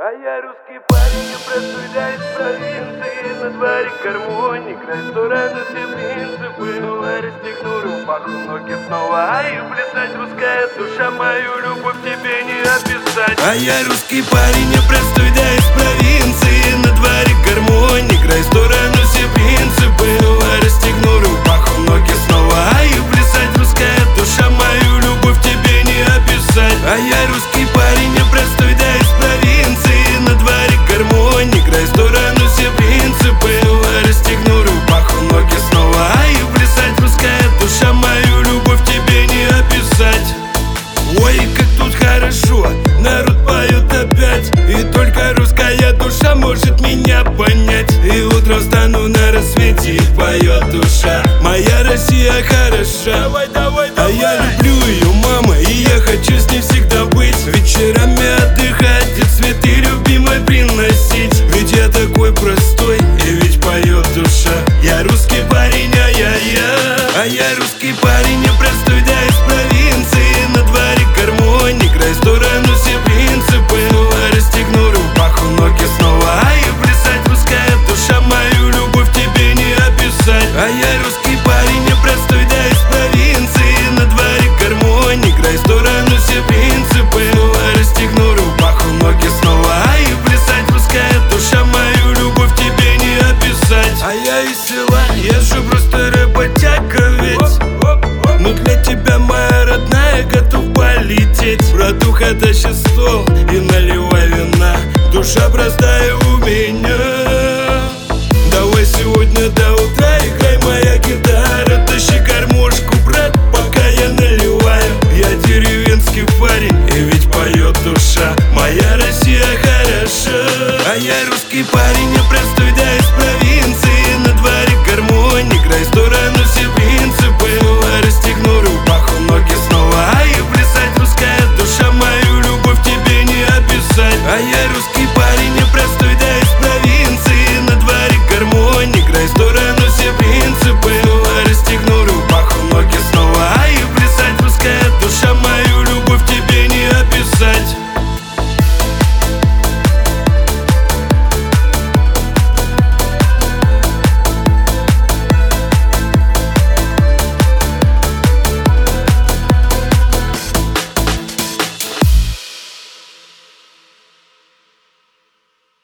А я русский парень, я простой, да из провинции. На дворе гармоник, рестораны, все принципы. Но расстегну рубаху, ноги снова. А и плясать русская душа, мою любовь тебе не описать. А я русский парень, я простой, да из провинции. На дворе гармоник, рестораны, все принципы. Но расстегну рубаху, ноги снова. А и плясать русская душа, мою любовь тебе не описать. А я русский парень, я простой, да из провинции. На дворе гармоник, рестораны, все принципы. Расстегну рубаху, ноги снова. А и плясать русская душа, мою любовь тебе не описать. Ой, как тут хорошо, народ поет опять. И только русская душа может меня понять. И утром встану на рассвете, и поет душа. Моя Россия хороша, Давай, давай, а давай. я люблю ее, мама, и я хочу с ней всегда быть. Вечерами отдыхать и цветы любимой приносить. Ведь я такой простой, и ведь поет душа. Я русский парень, а я русский парень, я простой, да из провинции. На дворе гармоник, рестораны, все принципы. Расстегну рубаху, ноги снова. А и плясать русская душа, мою любовь тебе не описать. А я русский парень, я простой, да из провинции. На дворе гармоник, рестораны, все принципы. Расстегну рубаху, ноги снова. А и плясать русская душа, мою любовь тебе не описать. А я из села, я же просто работяга ведь. Но для тебя, моя родная, готов полететь. Братуха, тащи стол и наливай вина. Душа простая у меня. Давай сегодня до утра играй, моя гитара. Тащи гармошку, брат, пока я наливаю. Я деревенский парень, и ведь поет душа. Моя Россия хороша. А я русский парень, я простой, да из провинции.